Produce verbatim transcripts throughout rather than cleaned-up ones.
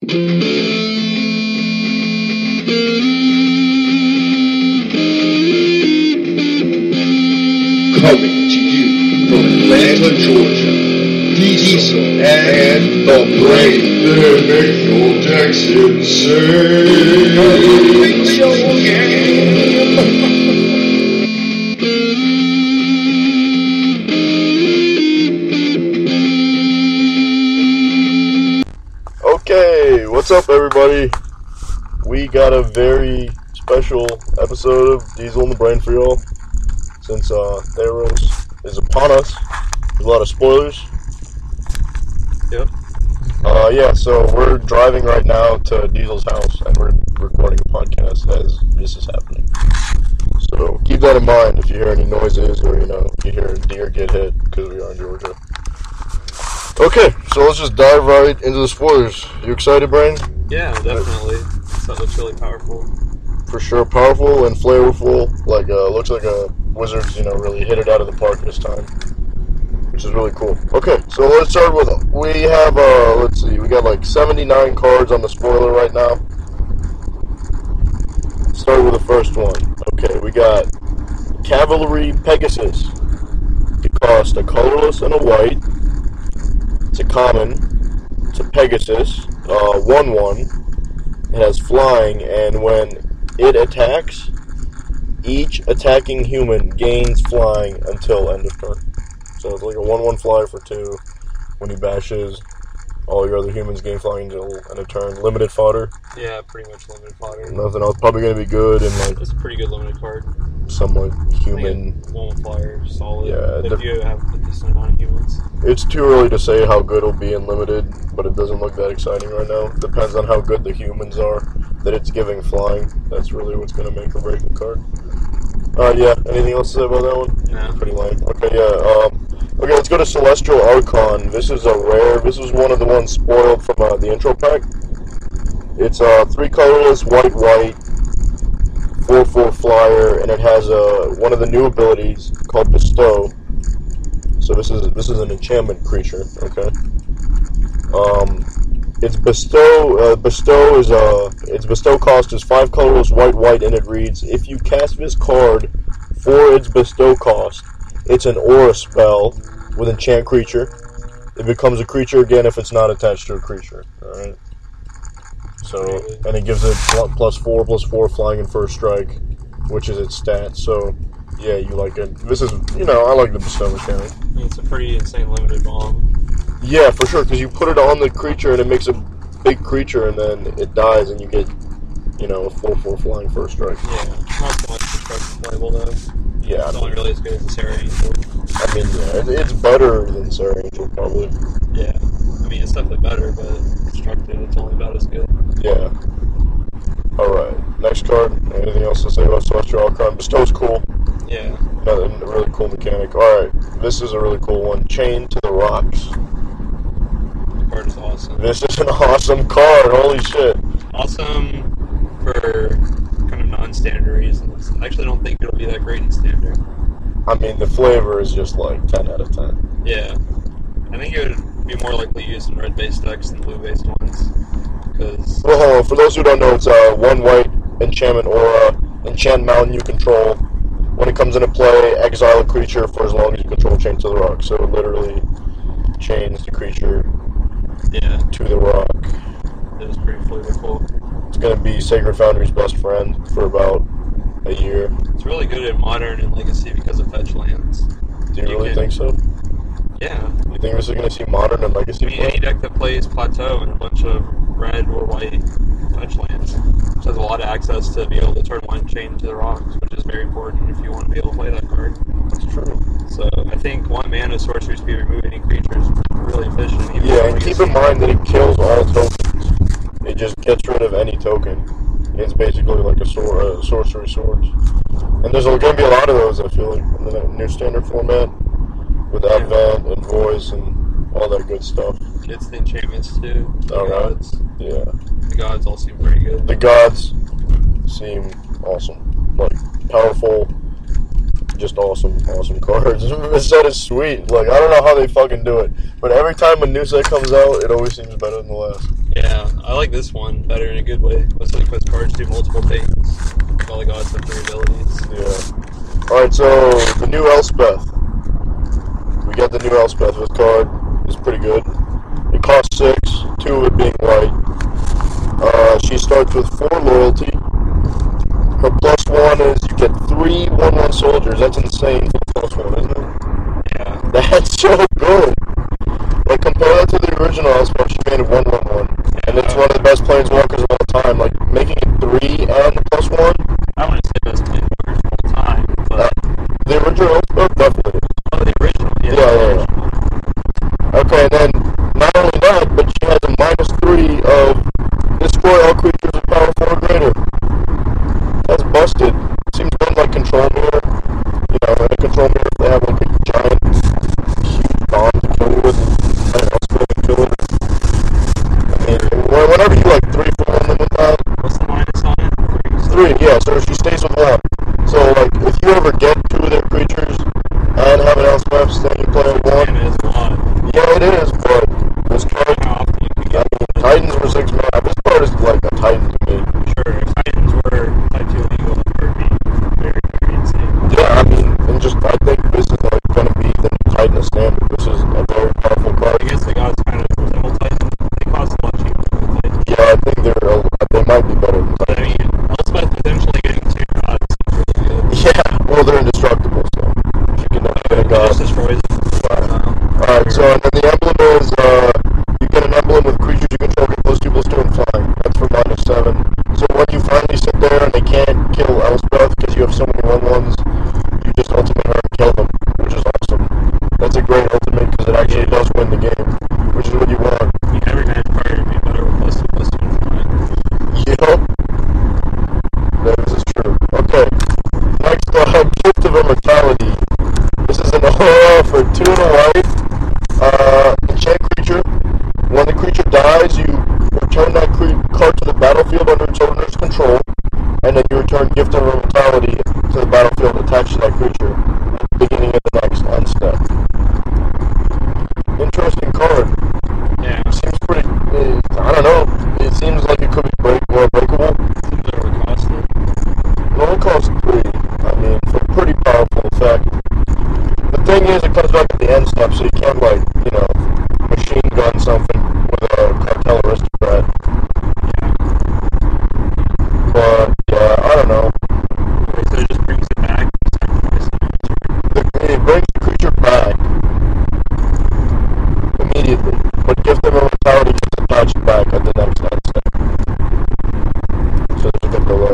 Coming to you from Atlanta, Georgia, Diesel and the Brain. They make your decks insane. Make your game. Okay, what's up, everybody? We got a very special episode of Diesel and the Brain for y'all. Since uh, Theros is upon us, there's a lot of spoilers. Yep. Uh, yeah, so we're driving right now to Diesel's house, and we're recording a podcast as this is happening. So keep that in mind if you hear any noises or, you know, if you hear a deer get hit, because we are in Georgia. Okay, so let's just dive right into the spoilers. You excited, Brain? Yeah, definitely. That looks really powerful. For sure, powerful and flavorful. Like, uh, looks like a Wizards, you know, really hit it out of the park this time, which is really cool. Okay, so let's start with, we have, uh, let's see, we got like seventy-nine cards on the spoiler right now. Start with the first one. Okay, we got Cavalry Pegasus. It costs a colorless and a white. It's a common. It's a Pegasus, uh, one one. It has flying, and when it attacks, each attacking human gains flying until end of turn. So it's like a one one flyer for two. When he bashes, all your other humans gain flying until end of turn. Limited fodder. Yeah, pretty much limited fodder. Nothing else. Probably going to be good and like It's a pretty good limited card. some like human. One flyer, solid. Yeah, if the, you have a decent amount of humans. It's too early to say how good it'll be in limited, but it doesn't look that exciting right now. Depends on how good the humans are that it's giving flying. That's really what's going to make or break the card. Uh, yeah, anything else to say about that one? No. Pretty lame. Okay, yeah, um, okay, let's go to Celestial Archon. This is a rare, this was one of the ones spoiled from uh, the intro pack. It's uh, three colorless, white, white, four four flyer, and it has uh, one of the new abilities called Bestow. So this is this is an enchantment creature, okay? Um, its Bestow, uh, Bestow is, uh, its Bestow cost is five colorless, white, white, and it reads, if you cast this card for its Bestow cost, it's an aura spell with enchant creature. It becomes a creature again if it's not attached to a creature, alright? So, and it gives it plus four, plus four flying and first strike, which is its stat, so, yeah, you like it. This is, you know, I like the Bestow mechanic. I mean, it's a pretty insane limited bomb. Yeah, for sure, because you put it on the creature and it makes a big creature and then it dies and you get, you know, a four four flying first strike. Yeah, not so much destruction playable though. Yeah, It's I only mean, really as good as the Sarah Angel. I mean, yeah, it, it's better than Sarah Angel, probably. Yeah, I mean, it's definitely better, but constructed, it's only about as good. Yeah. Alright, next card. Anything else to say about Celestial Archon? Bestow's cool. Yeah. Got a really cool mechanic. Alright, this is a really cool one. Chain to the Rocks. The card is awesome. This is an awesome card, holy shit. Awesome for kind of non-standard reasons. I actually don't think it'll be that great in standard. I mean, the flavor is just like ten out of ten. Yeah. I think it would be more likely used in red-based decks than blue-based ones. Because... Well, hold on. For those who don't know, it's uh, one white enchantment aura, enchant mountain you control. When it comes into play, exile a creature for as long as you control Chain to the Rock. So it literally chains the creature yeah. to the rock. It was pretty flavorful. It's going to be Sacred Foundry's best friend for about a year. It's really good in Modern and Legacy because of fetch lands. Do you, You really can- think so? Yeah. You think this is going to see Modern and Legacy I mean, play? any deck that plays Plateau and a bunch of red or white fetch lands which has a lot of access to be able to turn one chain to the rocks, which is very important if you want to be able to play that card. That's true. So I think one mana sorcery speed remove any creatures is really efficient. Even Yeah, and if keep you in mind that it kills all tokens. It just gets rid of any token. It's basically like a, sor- a sorcery sword. And there's going to be a lot of those, I feel like, in the new standard format. With Advent and Voice and all that good stuff. It's the enchantments too. The All right. gods. Yeah. The gods all seem pretty good. The gods seem awesome. Like, powerful, just awesome, awesome cards. This set is sweet. Like, I don't know how they fucking do it. But every time a new set comes out, it always seems better than the last. Yeah, I like this one better in a good way. Looks like those cards do multiple things. All the gods have three abilities. Yeah. Alright, so the new Elspeth. We got the new Elspeth. This card is pretty good. It costs six, two of it being white. Uh, she starts with four loyalty. Her plus one is you get three one one soldiers. That's insane for the plus one, isn't it? Yeah. That's so good. Like, compare that to the original Elspeth, she made it one one one. And it's one of the best planeswalkers of all time. Like, making it three and the plus one. I wouldn't say best planeswalkers of all time, but... Uh, the original Elspeth definitely is. Oh, the original, yeah. Yeah, yeah, yeah. Okay, and then, not only that, but she has a minus three of destroy all creatures with power four or greater. That's busted. Seems good like control mirror. You know, in a control mirror, if they have like a giant, huge bomb to kill you with, and Elspeth can kill it. I mean, whenever you like three for one with that. What's the minus on it? Three, yeah, so she stays with one. So, like, if you ever get two of their creatures and have an Elspeth, then you play with one. Damn, it is a lot. Yeah, it is, but this card, How often you can I get mean, Titans were six mana. This card is like a Titan to me. Sure, if Titans were type two legal, it would be very, very insane. Yeah, I mean, and just, I think this is like going to be the new Titan of standard. This is a very powerful card. I guess the gods kind of resemble Titans. They cost a lot cheaper than Titans. Yeah, I think they're, a, they might be better than But I Titans. mean, Elspeth potentially getting two gods is really good. Yeah, well, they're indestructible, so you can never get a It god. just destroys them. Alright, so and then the emblem is, uh, you get an emblem with creatures you control, get plus two, plus two, and flying. That's for minus seven. So when you finally sit there and they can't kill Elspeth because you have so many one ones, you just ultimate her and kill them, which is awesome. That's a great ultimate because it actually Yeah. does win the game, which is what you want. You can every match prior to be better with plus two, plus two, and flying. Yep. Yeah, this is true. Okay. Next, uh, Gift of Immortality. This is an aura for two and a white. Uh, enchant creature. When the creature dies, you return that cre- card to the battlefield under its owner's control, and then you return Gift of Immortality to the battlefield attached to that creature at the beginning of the next end step. Interesting card. Yeah. It seems pretty. Uh, I don't know. It seems like it could be break more breakable. Seems overcosted. It only costs three. I mean, for a pretty powerful effect. The thing is, it comes back at the end step, so you can't, like, you know, machine gun something with a cartel aristocrat. But, yeah, I don't know. So it just brings it back. Sacrifice it. The, it brings the creature back immediately, but Gift of Immortality gets attached back at the next end step. So there's a bit delay.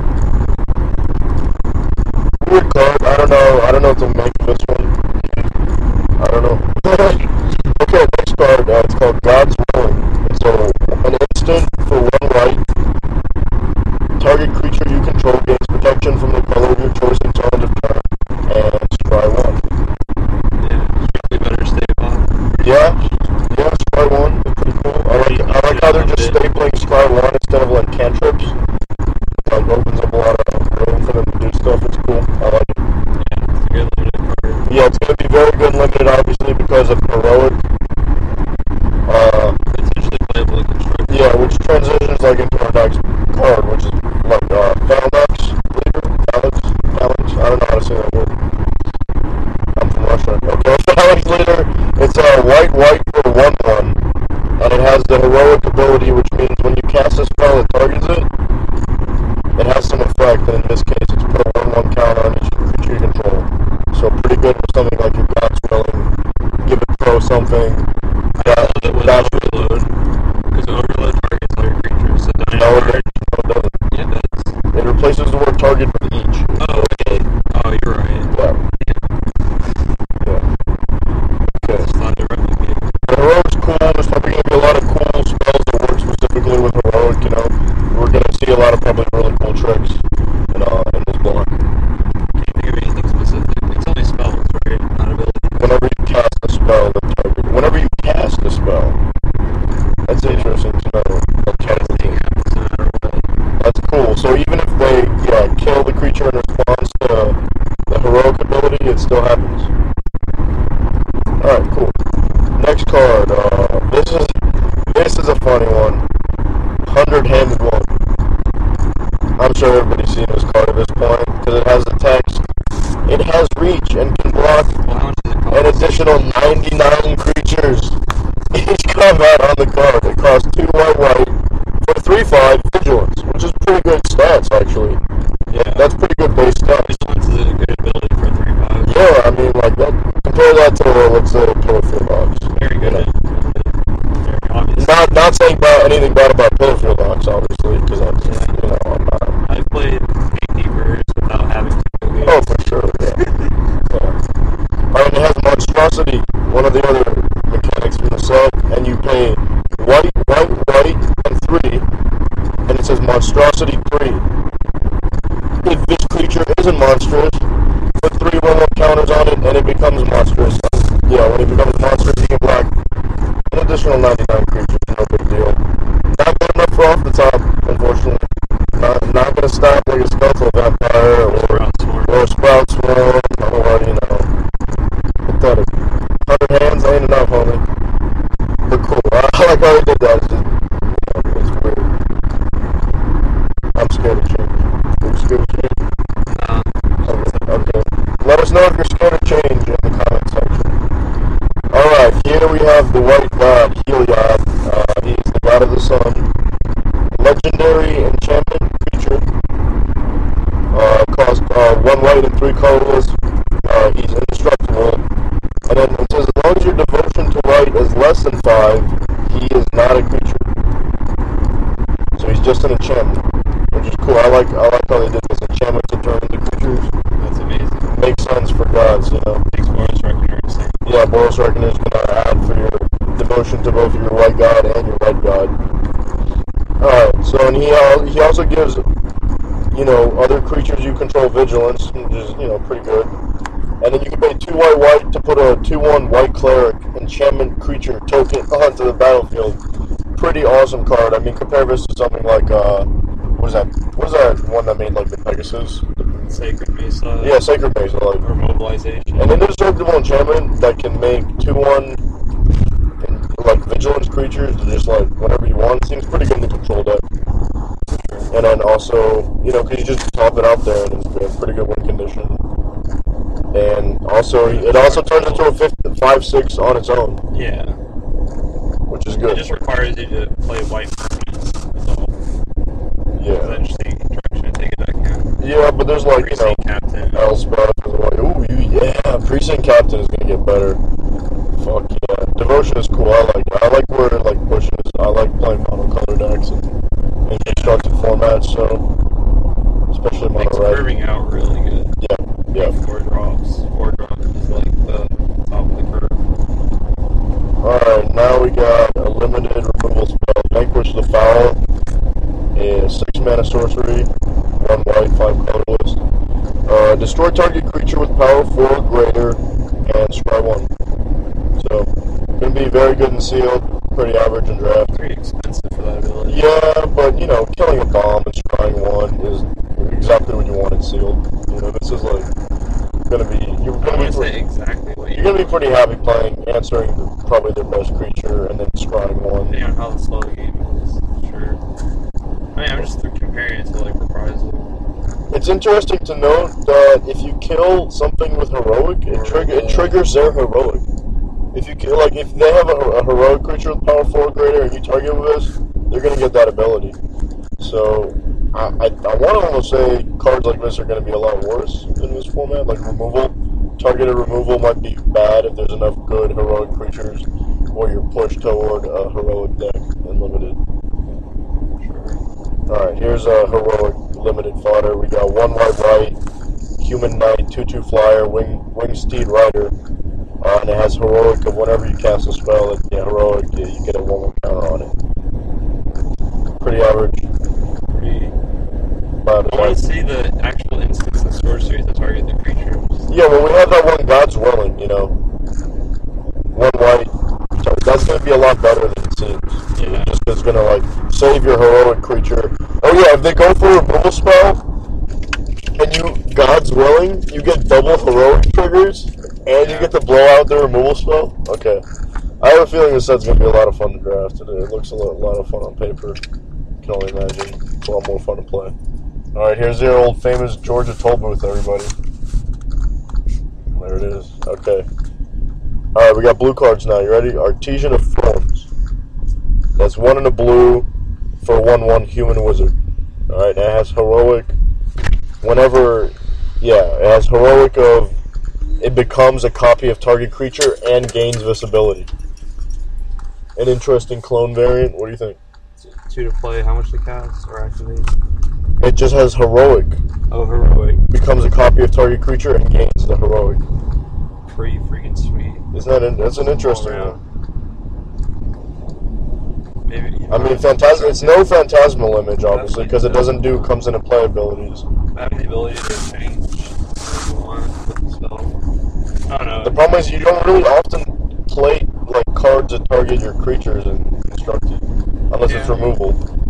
Weird card. I don't know. I don't know what to make of this one. I don't know. Okay, next card. Uh, it's called God's Willing. And so, an instant for one white. Target creature you control gains protection from the color of your choice until end of turn. And scry one. Yeah, it's probably better stay on. Yeah, yeah, scry one. It's pretty cool. I like. I like how they're just stapling scry one instead of like cantrips. It like opens up a lot of room for them to do stuff. It's cool. I like it. Yeah, it's a good limited card. Yeah, it's going to be very good and limited, obviously, because of heroic. Uh, Potentially playable and constructed. yeah, which transitions like into our next card, which is like uh, Phalanx leader, Phalanx, Phalanx. I don't know how to say that word. I'm from Russia. Okay, Phalanx leader. It's a uh, white, white for one one, and it has the heroic ability, which means when you cast a spell that targets it, it has some effect. And in this case, it's put a one one counter on each creature you control. So pretty good for something like your God's Willing. Give it throw something. That, It was that's overload. Because overload targets all your creatures. So dying no, it card. doesn't. No, it doesn't. Yeah, it does. It replaces the word target with each. Oh, okay. Oh, you're right. Yeah. Yeah. I Okay. just thought it replicated. The heroic's cool. There's probably going to be a lot of cool spells that work specifically with heroic, you know. We're going to see a lot of probably really cool tricks in, uh, in this block. Can't think of anything specific. It's only spells, right? Not abilities. Whenever you cast a spell that target, whenever you cast a spell, that's interesting to know. That target- Thing happens no matter what. That's cool. So even if they yeah, kill the creature in response to the heroic ability, it still happens. Alright, cool. Next card. Uh, this is this is a funny one. hundred-handed one. I'm sure everybody's seen this card at this point because it has the text. It has reach and can block Well, how much does it cost? an additional ninety-nine creatures. Each combat on the card. It costs two white white for three five vigilance, which is pretty good stats actually. Yeah. That's pretty good base stats. Vigilance is a good ability for three five. Yeah, I mean like that. Compare that to uh, let's say Pillarfield Ox. Very good. You know. Very obvious. Not not saying about anything bad about Pillarfield Ox, obviously, because I'm Yeah. you know I'm not. I've played gatekeepers without having to go gates. Oh, for sure. Yeah. yeah. Alright, it has monstrosity. One of the other mechanics from the sub, and you pay white, white, white, and three, and it says monstrosity three. If this creature isn't monstrous, put three one one counters on it, and it becomes monstrous. Yeah, when it becomes monstrous, you can block an additional ninety-nine creatures. No big deal. Not good enough for off the top, unfortunately. Not not gonna stop like a skeletal vampire or Sprout Swarm. or a sprout swarm or you know. Pathetic. Hundred hands ain't enough, homie. But cool. I, I like how they did that. It's just, you know, it's weird. I'm scared of change. Are you scared of change? Um, Okay. okay. Let us know if you're scared of change in the comment section. Alright, here we have the white god, Heliod. Uh, he's the god of the sun. Legendary enchantment creature. Uh, cost uh, one white and three colorless. Uh, he's indestructible. And then it says, as long as your devotion to white is less than five, he is not a creature. So he's just an enchantment, which is cool. I like I like how they did this enchantment to turn into creatures. that's amazing. Makes sense for gods, you know. Takes Boros Reckoner and same. Yeah, Boros Reckoner is going to add for your devotion to both your white god and your red god. Alright, so and he, uh, he also gives, you know, other creatures you control vigilance, which is, you know, pretty good. And then you can pay two white white to put a two one white cleric enchantment creature token onto the battlefield. Pretty awesome card. I mean, compare this to something like, uh, what is that? What is that one that made, like, the Pegasus? Sacred Mesa. Yeah, Sacred Mesa, like. Or Mobilization. An indestructible enchantment that can make two one like vigilance creatures to just like whatever you want. Seems pretty good in the control deck. And then also, you know, because you just top it out there and it's a pretty good win condition. And also, it also turns into a fifth, five six on its own, Yeah. which is It good. just requires you to play white permanents. That's all. It's Yeah. an interesting direction to take it back in. Yeah, but there's like, you know, Precinct Captain. Elspeth is like, ooh, you, yeah, Precinct Captain is gonna get better. Fuck yeah. Devotion is cool. I like it. I like where it like pushes. I like playing monocolor decks and, and constructed formats, so especially mono Makes red. curving out really good. Yeah, yeah. Four drops. Four drops is like the top of the curve. Alright, now we got a limited removal spell. Vanquish the Foul. A six mana sorcery. One white, five colorless. Uh, destroy target creature with power four or greater and scry one. So, gonna be very good in sealed, pretty average in draft. Pretty expensive for that ability. Yeah, but you know, killing a bomb and scrying one is exactly what you want in sealed. You know, this is like gonna be you're I gonna want be to say pretty, exactly what you you're gonna be pretty happy playing answering the, probably their best creature and then scrying one. depending on how the slow the game is. Sure. I mean, I'm just comparing it to like Reprisal. It's interesting to note that if you kill something with heroic, it trigger it triggers their heroic. If you kill, like if they have a, a heroic creature with power four or greater and you target with this, they're gonna get that ability. So I I, I want to almost say cards like this are gonna be a lot worse in this format. Like removal, targeted removal might be bad if there's enough good heroic creatures, or you're pushed toward a heroic deck and limited. Alright, here's a heroic limited fodder. We got one white white, human knight, two two flyer, wing wing steed rider. Uh, and it has heroic of whenever you cast a spell, it, yeah, heroic, you, you get a one one counter on it. Pretty average. Pretty. About I want as to see the actual instance and sorceries that target the creature. Yeah, well, we have that one God's Willing, you know. One white. So that's going to be a lot better than it seems. Yeah. Just it's going to, like, save your heroic creature. Oh, yeah, if they go for a removal spell, and you God's Willing, you get double heroic triggers, and you get to blow out the removal spell? Okay. I have a feeling this set's going to be a lot of fun to draft. It, it looks a lot, a lot of fun on paper. can only imagine. It's a lot more fun to play. Alright, here's your old famous Georgia toll booth, everybody. There it is. Okay. Alright, we got blue cards now. You ready? Artesian of Thorns. That's one in a blue for one one human wizard. Alright, it has heroic. Whenever, yeah, it has heroic of it becomes a copy of target creature and gains visibility. An interesting clone variant. What do you think? Two to play. How much to cast or activate? It just has heroic. Oh, heroic. Becomes a copy of target creature and gains the heroic. Pretty freaking sweet. Isn't that in, that's an interesting one? Maybe. I mean, phantasm. It's no phantasmal image, obviously, because it doesn't do comes into play abilities. Having the ability to change what you want with the spell. I don't know. The problem is you don't really often play like cards that target your creatures in constructed, unless Yeah. it's removal.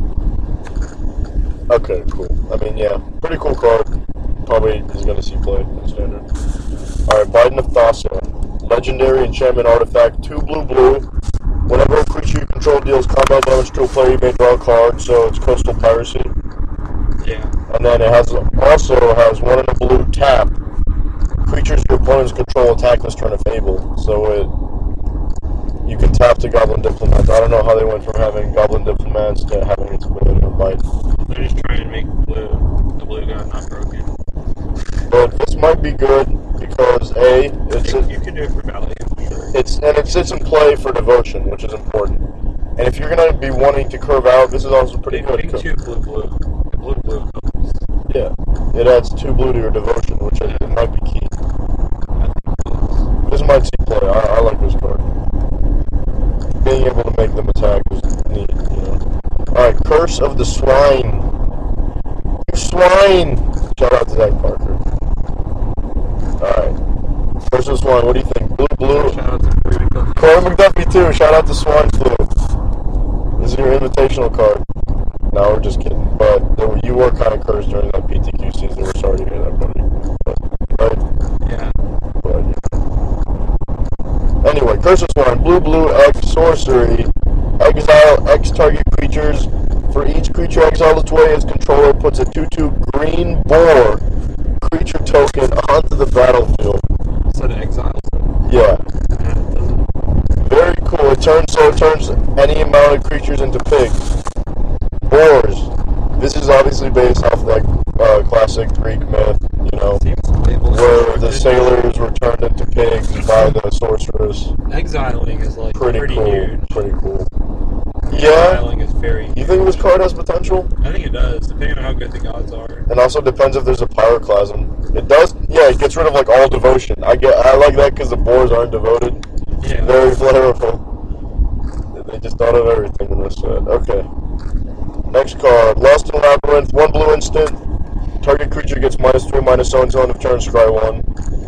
Okay, cool. I mean, yeah, pretty cool card. Probably is going to see play in standard. Alright, Biden of Thassa. Legendary enchantment artifact, two blue blue. Whenever a creature you control deals combat damage to a player, you may draw a card, so it's Coastal Piracy. Yeah. And then it has also has one in a blue tap. Creatures your opponents control attack this turn if able. So it you can tap to Goblin Diplomats. I don't know how they went from having Goblin Diplomats to having its ability to bite. They're just trying to make blue, the blue guy not broken. But this might be good because A, it's You, a, you can do it for value, sure. it's and it sits in play for devotion, which is important. And if you're gonna be wanting to curve out, this is also pretty They good. putting two blue blue. The blue blue comes. Yeah, it adds two blue to your devotion, which I think might be key. This might see play. I, I like this card. Being able to make them attack is neat, you know. Alright, Curse of the Swine. You swine! Shout out to Zach Parker. Alright. Curse of the Swine, what do you think? Blue, blue. Shout out to Corey McDuffie. Corey McDuffie too. Shout out to Swine Flu. This is your invitational card. No, we're just kidding. But there were, you were kind of cursed during that P T Q season. We're sorry to hear that, buddy. But, right? Yeah. But, yeah. Anyway, Curse of Swine. Blue, blue, X, sorcery. Exile X target creatures. For each creature exiled its way, its controller puts a two two green boar creature token onto the battlefield. So the exiles. Yeah. Yeah, it doesn't. Very cool. It turns so it turns any amount of creatures into pigs. Boars. This is obviously based off like uh, classic Greek myth, you know, Seems labeled where the sailors were turned into pigs by the sorceress. Exiling is like Pretty, pretty, cool. huge. Pretty cool. Yeah. Exiling is very. You think this card has potential? I think it does, depending on how good the gods are. And also depends if there's a pyroclasm. It does. Yeah, it gets rid of like all devotion. I get. I like that because the boars aren't devoted. Yeah. Very flavorful. They just thought of everything in this set. Okay. Next card, Lost in Labyrinth, one blue instant. Target creature gets minus three, minus so and so on the turn, scry one.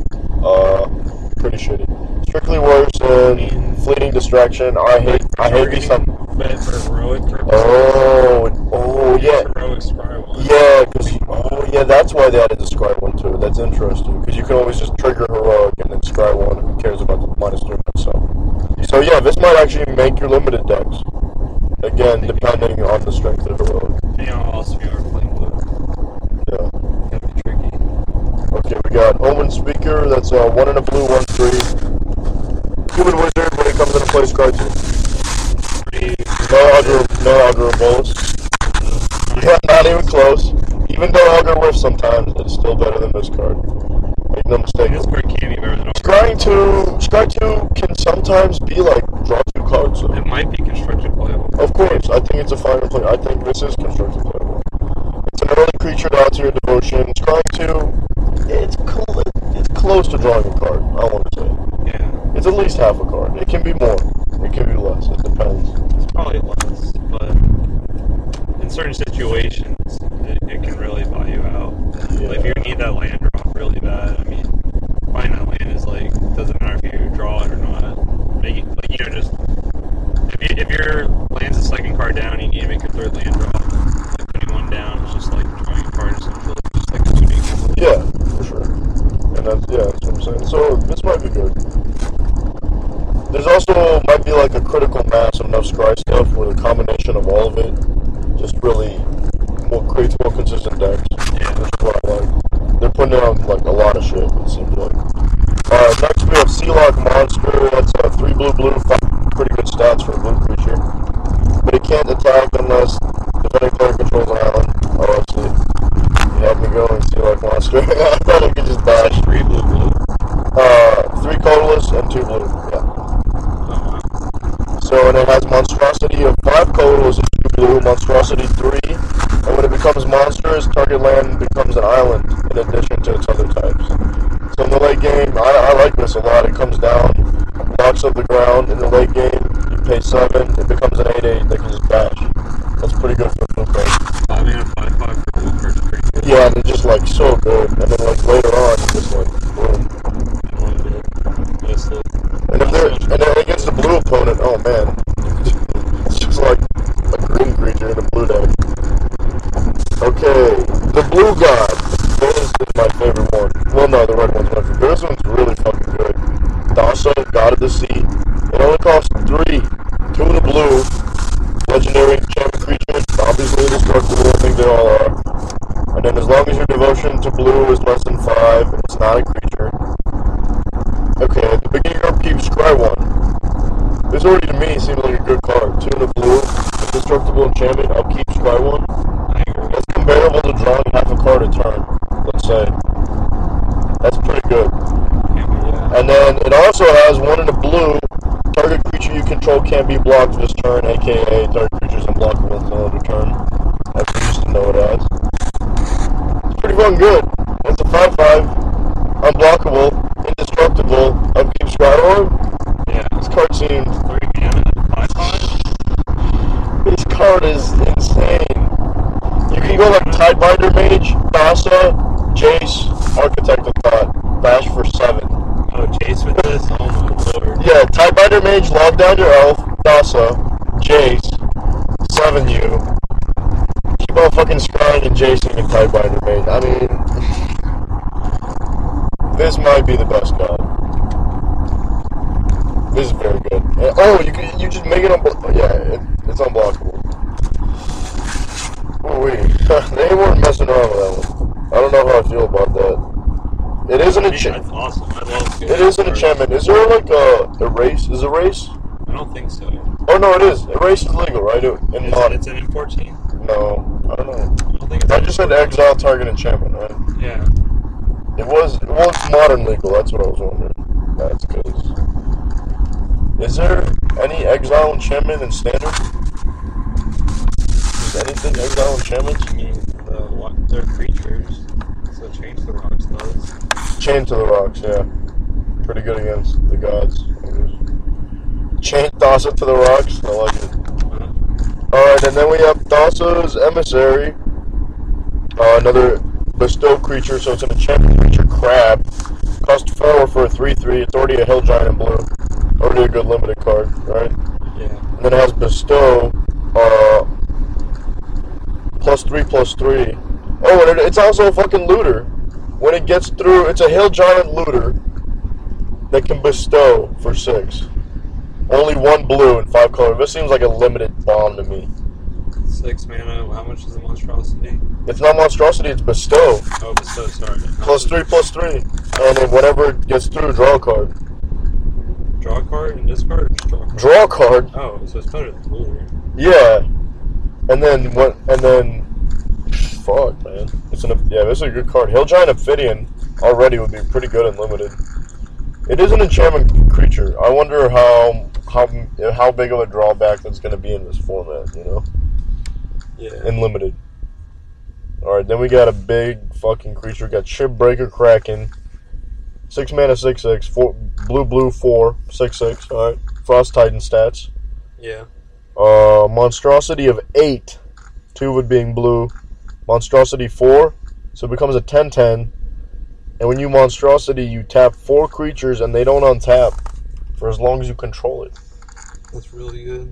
Uh, pretty shitty. Strictly worse than Fleeting Distraction. I hate, I hate these. Some. But for heroic purposes. Oh, oh yeah, Heroic spiral. yeah, because oh yeah, that's why they added the scry one to it. That's interesting because you can always just trigger heroic and then scry one. Who cares about the minus three, minus so? So yeah, this might actually make your limited decks. Again, depending on the strength of heroic. You know, also if you are playing blue, Yeah. it can be tricky. Okay, we got Omen Speaker. That's uh, one in a blue, one three. Human Wizard when it comes into play, scry two. Pretty. No Augur, no Augur Bolus. Yeah, not even close. Even though Augur whiffs sometimes, it's still better than this card. Make no mistake. This card can be better than all. Scrying two, Scry two can sometimes be like draw two cards. So. It might be constructed playable. Of course, I think it's a fine play. I think this is constructed playable. It's an early creature to add to your devotion. Scrying two, it's cool. It's close to drawing a card. I want to say. Yeah. It's at least half a card. It can be more. It can be less. It depends. It's probably less, but in certain situations, it, it can really buy you out. Yeah. Like if you need that land drop really bad, I mean, buying that land is like, doesn't matter if you draw it or not. Make it, like, you know, just, if, you, if your land's the second card down, you need to make a third land drop. Like putting one down is just like drawing a card essentially. Just like a tuning. Yeah, for sure. And that's, yeah, that's what I'm saying. So, this might be good. There's also, might be like a critical mass of enough scry stuff where the combination of all of it just really more, creates more consistent decks. Yeah. Which is what I like. They're putting out like a lot of shit, it seems like. Uh, next we have Sealock Monster. That's uh, three blue blue, five pretty good stats for a blue creature. But it can't attack unless defending player controls an island. Oh, I see. You had me going Sealock Monster. I thought I could just dash. Three blue blue. Uh, three colorless and two blue. Yeah. So, and it has monstrosity of five colorless and two blue, monstrosity three, and when it becomes monstrous, target land becomes an island in addition to its other types. So in the late game, I, I like this a lot. It comes down, blocks up the ground. In the late game, you pay seven, it becomes an eight eight that can just bash. That's pretty good for a blue card. I mean, a five five for blue card is pretty good. Yeah, and it's just like so good. And then like later on, it's just like boom. And if they're and then against the blue opponent, oh man, it's just like a green creature in a blue deck. Okay, the blue god. This is my favorite one. Well, no, the red one's my favorite. This one's really fucking good. Thassa, God of the Sea. It only costs three. Two in the blue. Legendary enchantment creature. Obviously indestructible. I think they all are. And then as long as your devotion to blue is less than five, it's not a creature. Okay, at the beginning of your upkeep, scry one. This already to me seems like a good card. Two in the blue. Indestructible enchantment. Upkeep, scry one. That's comparable to drawing half a card a turn, let's say. That's pretty good. Yeah. And then it also has one in the blue. Target creature you control can't be blocked this turn, aka target creatures unblockable until end of turn. As we used to know it as. It's pretty fucking good. It's a five five, unblockable, indestructible, upkeep Scryhorn. Yeah. This card seems... Three mana, five five? This card is insane. You can go like Tidebinder Mage, Thassa, Jace, Architect of Thought, bash for seven. Oh, Jace with this? Oh my lord. Yeah, Tidebinder Mage, log down your elf, Thassa, Jace, seven you. Keep on fucking scrying and Jacing and Tidebinder Mage. I mean, this might be the best god. This is very good. Uh, oh, you can, you just make it unblockable. Yeah, it, it's unblockable. Oh wait, they weren't messing around with that one. I don't know how I feel about that. It is an enchantment. That's awesome. I love It is an enchantment. Is there like a erase? Is erase? I don't think so. Oh no, it is. Erase is legal, right? In Is mod. it, it's an M fourteen? No, I don't know. I don't think it's I just said exile target enchantment, right? Yeah. It was. Well, it's modern legal. That's what I was wondering. That's because. Is there any exile enchantment in standard? Is anything exile enchantments? I mean, the, what, they're creatures, so change the rocks does. Chain to the rocks, yeah. Pretty good against the gods. I guess. Chain Thassa to the rocks. I like it. Alright, and then we have Thassa's Emissary. Uh, another bestow creature, so it's an enchantment creature crab. Cost four for a three three. It's already a hill giant in blue. Already a good limited card, right? Yeah. And then it has bestow, uh, plus three, plus three. Oh, and it, it's also a fucking looter. When it gets through, it's a hill giant looter that can bestow for six. Only one blue and five color. This seems like a limited bomb to me. Six mana, how much is the monstrosity? It's not monstrosity, it's bestow. Oh, bestow, sorry. Plus three, plus three. And then whatever it gets through, draw a card. Draw a card and discard or just draw a card? Draw a card. Oh, so it's better than looter. Yeah. And then what? And then, fuck, man. It's an yeah. This is a good card. Hill Giant Ophidian already would be pretty good and limited. It is an enchantment creature. I wonder how how how big of a drawback that's going to be in this format. You know, Yeah. in limited. All right, then we got a big fucking creature. We got Shipbreaker Kraken. Six mana, six six, four blue blue four, six six. All right, Frost Titan stats. Yeah. Uh, monstrosity of eight, two of it being blue. Monstrosity four, so it becomes a ten ten. And when you monstrosity, you tap four creatures and they don't untap for as long as you control it. That's really good.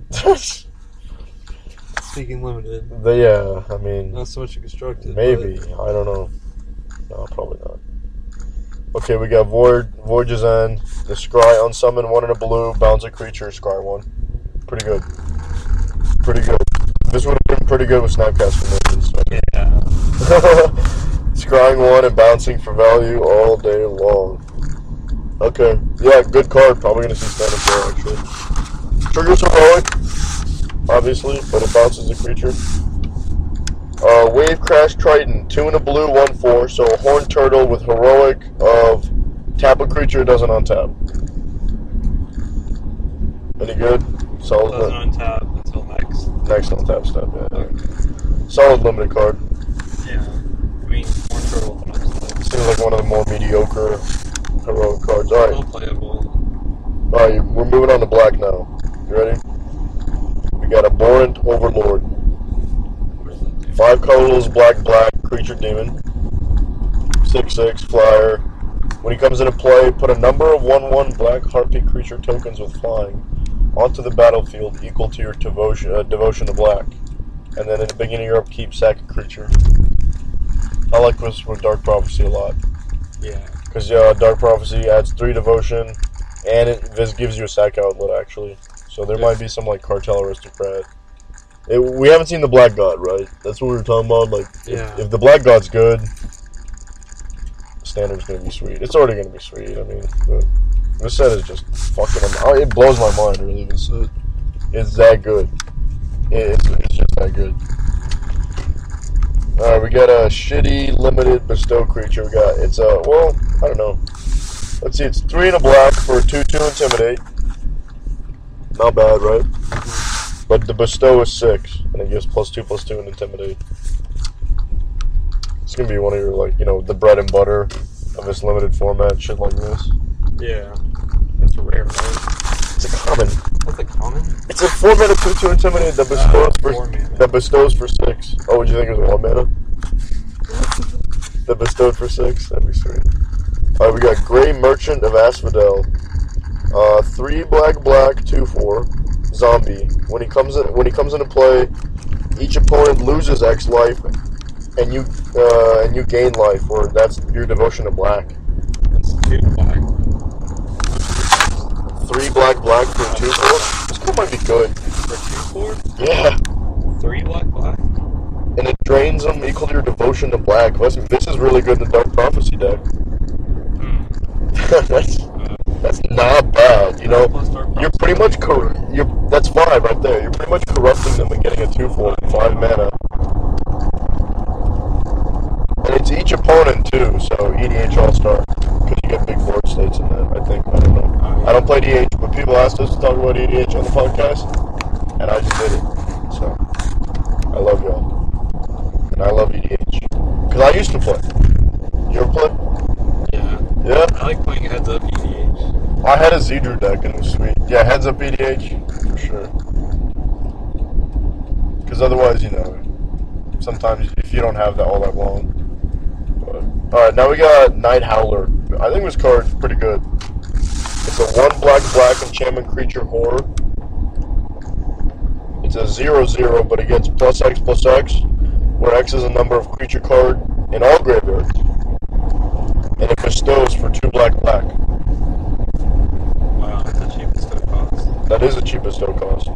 Speaking limited. The, yeah, I mean, Not so much a constructed. maybe. I don't know. No, probably not. Okay, we got Void, Voyage's End, the Scry, unsummon, one in a blue, bounce a creature, Scry one. Pretty good. Pretty good. This would have been pretty good with Snapcaster missions. So. Yeah. Scrying one and bouncing for value all day long. Okay. Yeah, good card. Probably going to see standard there, actually. Triggers heroic, obviously, but it bounces the creature. Uh, Wave Crash Triton, two in a blue, one four, so a Horned Turtle with heroic of tap a creature, doesn't untap. Any good? Solid. Doesn't untap until next. Next untap step, yeah. Okay. Solid limited card. Yeah. I mean, more turtle than upset. Seems like one of the more mediocre heroic cards. Alright. Still playable. Alright, we're moving on to black now. You ready? We got Abhorrent Overlord. What does that do? Five colorless, black, black, creature demon. six six, flyer. When he comes into play, put a number of one one black harpy creature tokens with flying onto the battlefield equal to your devotion, uh, devotion to black. And then at the beginning of your upkeep, sack a creature. I like this with Dark Prophecy a lot. Yeah. Because uh, Dark Prophecy adds three devotion, and it this gives you a sack outlet, actually. So there might be some, like, Cartel Aristocrat. It, we haven't seen the Black God, right? That's what we were talking about. Like, Yeah. if, if the Black God's good, Standard's going to be sweet. It's already going to be sweet, I mean. But this set is just fucking... Am- it blows my mind, really, this set. It's that good. It, it's, it's just that good. Alright, we got a shitty, limited bestow creature. We got... It's a... Well, I don't know. Let's see, it's three and a black for a two two Intimidate. Not bad, right? But the bestow is six, and it gives plus two, plus two, and intimidate. It's gonna be one of your, like, you know, the bread and butter of this limited format, shit like this. Yeah. That's rare, right? It's a common. That's a common? It's a four mana two two intimidate that bestows Uh, for four mana. that bestows for six. Oh, would you think it was one mana? That bestowed for six. That'd be sweet. All right, we got Grey Merchant of Asphodel. Uh, three black, black, two four, zombie. When he comes in, when he comes into play, each opponent loses X life, and you uh, and you gain life, or that's your devotion to black. That's two black. Three black, black for two four. This card might be good. For two four? Yeah, Three black, black? and it drains them equal to your devotion to black. This, this is really good in the Dark Prophecy deck. Hmm. that's Uh, that's not bad. You know, plus Dark you're Prophecy. pretty much cor- you're that's five right there. You're pretty much corrupting them and getting a two four five mana. And it's each opponent too, so E D H All Star, because you get big board states in that. I think I don't know. I don't play D H, but people asked us to talk about E D H on the podcast, and I just did it. So I love y'all, and I love E D H because I used to play. You ever play? Yeah. Yeah. I like playing heads up E D H. I had a Zedru deck and it was sweet. Yeah, heads up E D H for sure. Because otherwise, you know, sometimes if you don't have that all that long. All right, now we got Night Howler. I think this card's pretty good. It's a one black black enchantment creature horror. It's a zero zero, but it gets plus X plus X, where X is a number of creature card in all graveyards, and it bestows for two black black. Wow, that's the cheapest it costs. That is the cheapest bestow cost.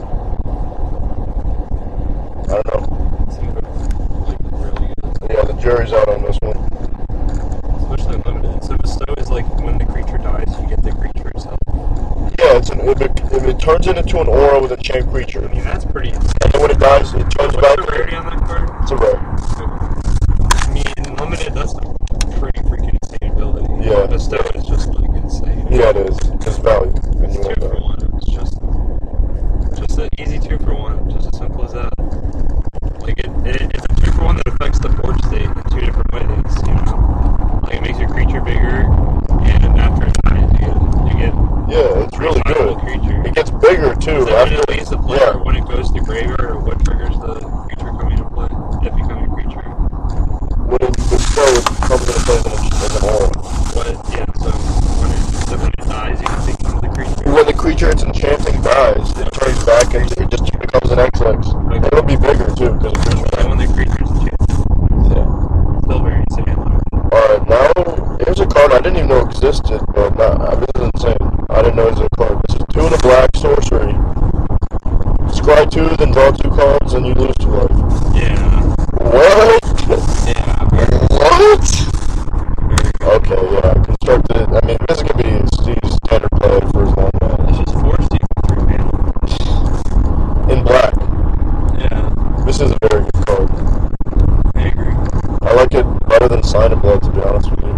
I don't know. Seems like really good. Yeah, the jury's out on this one. Especially limited. So bestow is like when the creature dies, you get the creature itself. Yeah, it's an, if, it, if it turns it into an aura with a enchant creature, I mean, that's pretty insane. and then when it dies, it turns What's back. the rarity on that card? It's a rare. I mean, limited, that's a pretty freaking insane ability. Yeah. Bestow is just like insane. Yeah, it is. It's value, and you It's two want for that. one. It's just, just an easy two for one. Just as simple as that. Like it, it, it's a two for one that affects the board state in two different ways. You know, like it makes your creature bigger, and after it dies, you get, you get Yeah, it's really a good. creature. It gets bigger too. So when After, it leaves the player, yeah. when it goes to graveyard, or what triggers the creature coming into play, it becoming a creature. When it bestow, it comes into play as an, as an aura. But yeah, so when it, so when it dies, you can become the creature. When the creature it's enchanting dies, it turns back and it just becomes an X X. And it'll be bigger too, because the creature And when the creature's changed, Yeah. still very insane. Alright, now, here's a card I didn't even know existed, but not, this is insane. I didn't know it was a card. This is two and a black sorcery. Scry two, then draw two cards, and you lose two life. sign of blood, to be honest with you.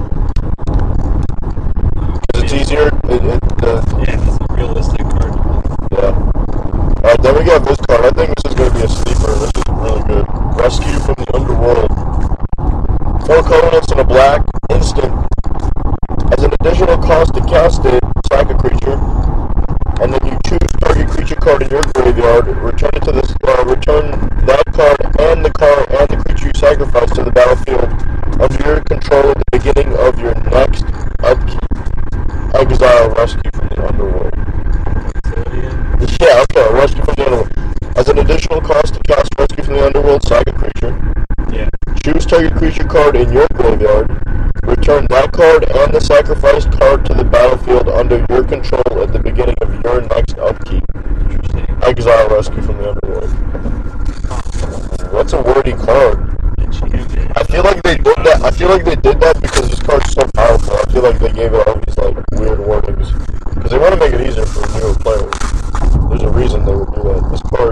Because it's easier. It, it, uh, Yeah, it's a realistic card. yeah. Alright, then we got this card. I think this is going to be a sleeper. This is really good. Rescue from the Underworld. Four colorless and a black. Instant. As an additional cost to cast it, sack a creature. And then you choose target creature card in your graveyard. Return it to this. Uh, return that card and the card and the creature you sacrifice to the battlefield under your control at the beginning of your next upkeep. Exile Rescue from the Underworld. Yeah, okay, Rescue from the Underworld. As an additional cost to cast Rescue from the Underworld, sack a creature. Yeah. Choose target creature card in your graveyard. Return that card and the sacrificed card to the battlefield under your control at the beginning of your next upkeep. Interesting. Exile Rescue from the Underworld. That's a wordy card. I feel like they did that. I feel like they did that because this card's so powerful. I feel like they gave it all these like weird wordings because they want to make it easier for newer players. There's a reason they would do that. This card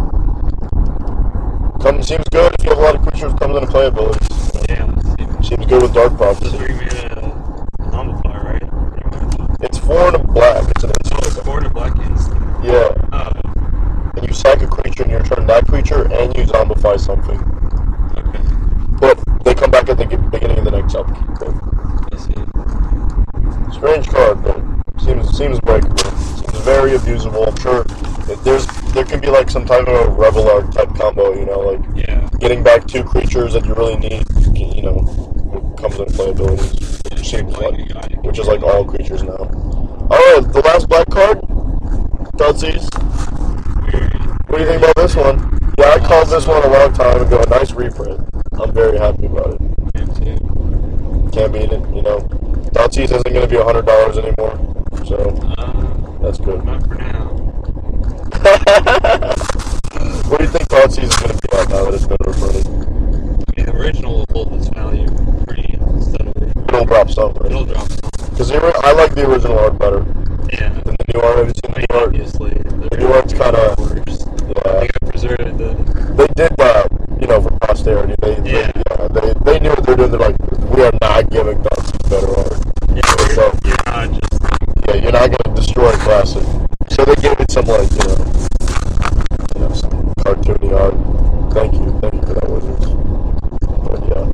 comes seems good if you have a lot of creatures with comes into play abilities. Yeah, let's see. Seems good with Dark Prophecy. Three mana Zombify, right? Pretty much. It's four and a black. It's an instant. Oh, it's four and a black instant. Yeah. Oh, And you sack a creature and you return that creature and you zombify something. okay. But they come back at the beginning of the next upkeep. But I see. strange card, but seems seems breakable. Seems very abusable. I'm sure if there's there can be like some type of a Rebel Art type combo, you know, like Yeah. getting back two creatures that you really need, you know, comes into play abilities. Which seems like, which is like all creatures now. Alright, the last black card. Thoughtseize. What do you think about this one? Yeah, I called this one a long time ago. A nice reprint. I'm very happy about it. Can't beat it, you know. Thoughtseize isn't going to be one hundred dollars anymore, so Uh, that's good. not for now. What do you think Thoughtseize is going to be at now that it's been reprinted? I mean, the original will hold its value pretty steadily. It'll drop some, It'll right? drop some. Because I like the original art better Yeah. than the new art. Have you seen the new art? Obviously. The new art's kind of, I yeah. think I preserved the. They did that, you know, for posterity. They, Yeah. they, yeah, they, they knew what they're doing. They're like, we are not giving Thoughtseize better art. Yeah, So, you're, you're not just. yeah, you're not going to destroy Classic. So they gave it some, like, you know, you know, some cartoony art. Thank you. Thank you for that, Wizards. But, yeah.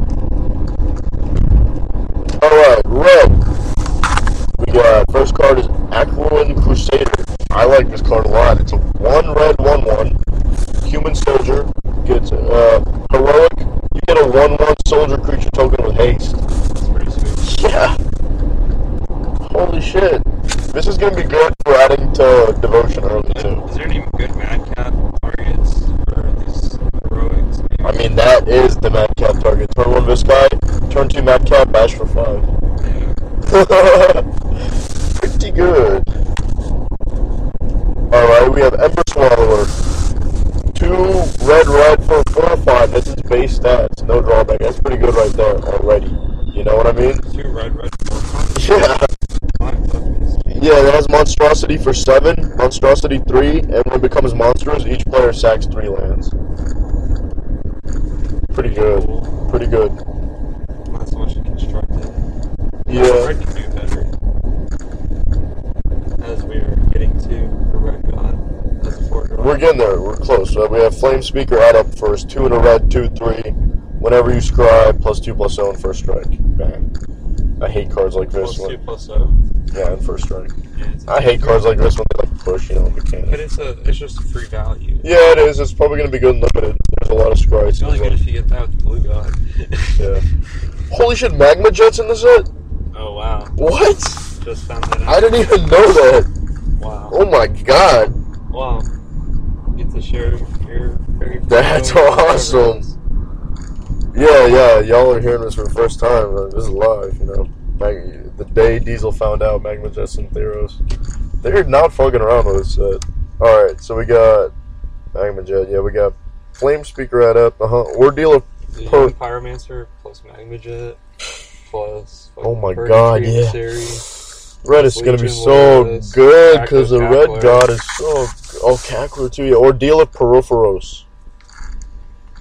Alright, red. We got, first card is Aquilin Crusader. I like this card a lot. It's a one red, one one. Human soldier. Gets, uh, heroic. You get a one one soldier creature token with haste. That's pretty sweet. Yeah. Holy shit. This is gonna be good for adding to devotion early too. Is there any good madcap targets for these heroics? I mean, that is the madcap target. Turn one Viscai, turn two madcap, bash for five. Yeah. Pretty good. Alright, we have Ember Swallower. Two red red for four or five. That's its base stats. No drawback. That's pretty good right there already. You know what I mean? Two red, red, four. Yeah. Five tokens. Yeah, it has Monstrosity for seven, Monstrosity three, and when it becomes monstrous, each player sacks three lands. Pretty good. Pretty good. Not so much constructed. Yeah. Red can do better. As we are getting to the red god as a four draw. We're getting there. We're close. Uh, we have Flame Speaker add up first. Two in a red, two, three. Whenever you scribe, plus two, plus zero in first strike. Bang. I hate cards like this Plus one. two, plus zero. Yeah, in first strike. Yeah, it's I hate cards like this when they like push, you know, But mechanics. it's a, it's just a free value. Yeah, it is. It's probably going to be good and limited. There's a lot of scribes. It's only good if you get that with the blue god. Yeah. Holy shit, Magma Jet's in the set? Oh wow. What? Just found that out. I didn't even know that. Wow. Oh my god. Wow. You get to share your very first That's photo with awesome. everyone. Yeah, yeah, y'all are hearing this for the first time. Uh, this is live, you know. Mag- the day Diesel found out Magma Jets and Theros. They're not fucking around with this set. Alright, so we got Magma Jet. Yeah, we got Flame Speaker add up. Uh-huh. Ordeal of The Per- Young Pyromancer plus Magma Jet plus. Oh my Purgatory god, yeah. Emissary. Red is going to be Legion so Loyalist, good because the Cackler, Red God is so. Oh, Cackler too. Yeah, Ordeal of Peripheros.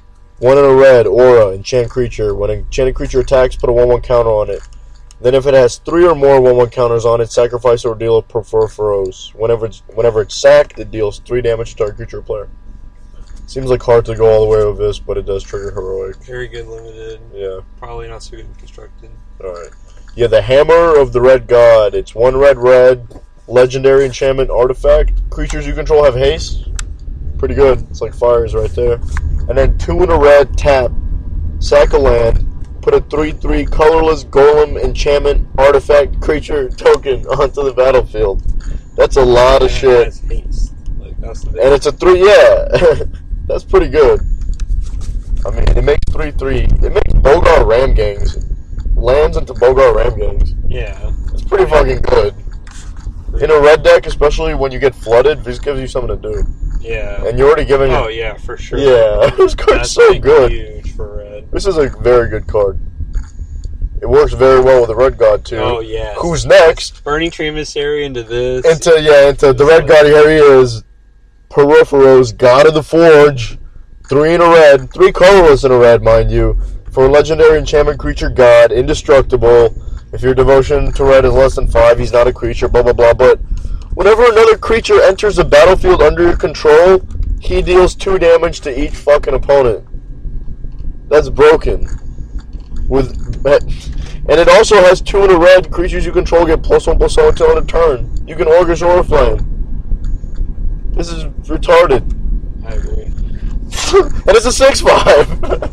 One in a red, aura, enchant creature. When an enchanted creature attacks, put a one one counter on it. Then if it has three or more one one counters on it, sacrifice or deal a Perforos. Whenever it's, whenever it's sacked, it deals three damage to target creature or player. Seems like hard to go all the way with this, but it does trigger heroic. Very good limited. Yeah. Probably not so good in constructed. Alright. Yeah, the Hammer of the Red God. It's one red red, legendary enchantment artifact. Creatures you control have haste. Pretty good. It's like fires right there. And then two in a red, tap, sack a land, put a three three colorless golem enchantment artifact creature token onto the battlefield. That's a lot of And shit. it has haste. Like, that's the And it's a three, yeah. That's pretty good. I mean, it makes three three. It makes Bogar Ram Gangs. Lands into Bogar Ram Gangs. Yeah. It's pretty fucking good. In a red deck, especially when you get flooded, this gives you something to do. Yeah. And you're already giving Oh, it. yeah, for sure. Yeah, this card's That's so like good. huge for red. This is a very good card. It works very well with the Red God, too. Oh, yeah. Who's next? Burning Tree Emissary into this. Into, yeah, into the Red God, here he is. Peripheros, God of the Forge. Three in a red. Three colorless in a red, mind you. For a legendary enchantment creature god, indestructible. If your devotion to red is less than five, he's not a creature, blah, blah, blah. But whenever another creature enters the battlefield under your control, he deals two damage to each fucking opponent. That's broken. With And it also has two in a red. Creatures you control get plus one, plus one until end of turn. You can Augur's Oriflame. This is retarded. I agree. And it's a six five.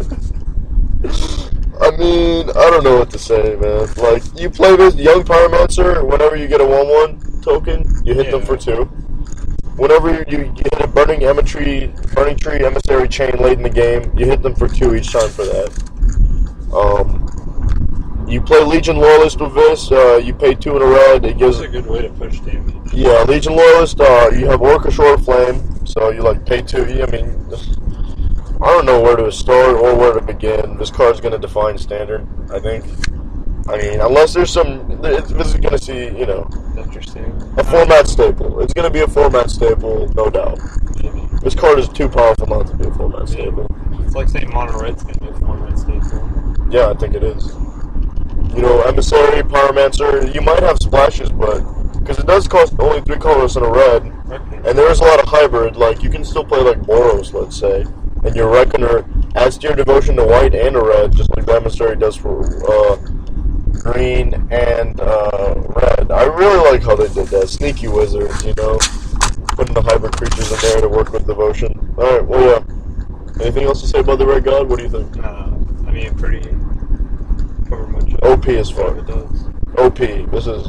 I mean, I don't know what to say, man. Like, you play this Young Pyromancer, whenever you get a one one token, you hit Yeah. them for two. Whenever you, you get a Burning Emissary, Burning Tree Emissary chain late in the game, you hit them for two each time for that. Um, you play Legion Loyalist with this, uh, you pay two in a red, it gives... That's a good way to push damage. Yeah, Legion Loyalist, uh, you have Orca Short Flame, so you, like, pay two, I mean... I don't know where to start or where to begin. This card's going to define standard, I think. I mean, unless there's some... This is going to see, you know... Interesting. A format staple. It's going to be a format staple, no doubt. Maybe. This card is too powerful not to be a format staple. It's like saying Mono Red's gonna be a format staple. Yeah, I think it is. You know, Emissary, Pyromancer, you might have splashes, but... Because it does cost only three colors in a red, Okay. and there is a lot of hybrid. Like, you can still play, like, Boros, let's say. And your Reckoner adds to your devotion to white and a red, just like the Emissary does for uh, green and uh, red. I really like how they did that. Sneaky wizards, you know? Putting the hybrid creatures in there to work with devotion. Alright, well, yeah. Anything else to say about the Red God? What do you think? Uh, I mean, pretty. Cover much. O P as fuck. It does. O P. This is...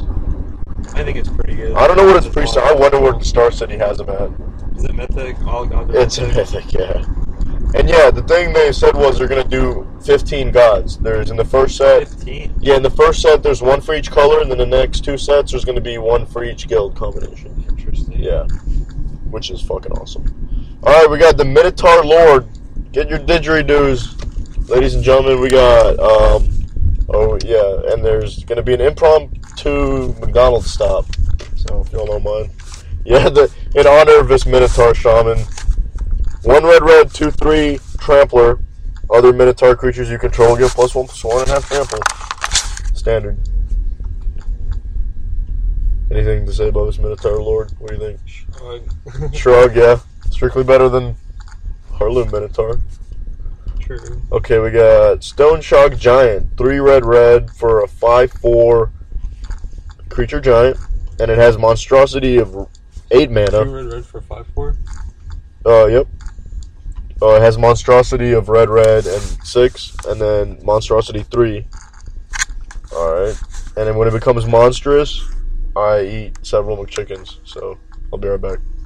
I think it's pretty good. I don't know what its pre I wonder what Star City has them at. Is it mythic? All gods. It's a mythic, yeah. And yeah, the thing they said was they're going to do fifteen gods. There's in the first set... Fifteen. Yeah, in the first set there's one for each color, and then the next two sets there's going to be one for each guild combination. Interesting. Yeah. Which is fucking awesome. Alright, we got the Minotaur Lord. Get your didgeridoos. Ladies and gentlemen, we got... um. Oh, yeah, and there's going to be an impromptu McDonald's stop. So, if you all don't mind. Yeah, the, in honor of this Minotaur Shaman. One red, red, two, three, Trampler. Other Minotaur creatures you control get plus one, plus one and a half trample. Standard. Anything to say about this Minotaur Lord? What do you think? Shrug. Shrug, yeah. Strictly better than Harloom Minotaur. True. Okay, we got Stone Shock Giant. Three red, red for a five four creature giant. And it has monstrosity of eight Two mana. red, red for five four. Uh, yep. Uh, it has monstrosity of red, red, and six, and then monstrosity three. Alright. And then when it becomes monstrous, I eat several McChickens. So, I'll be right back.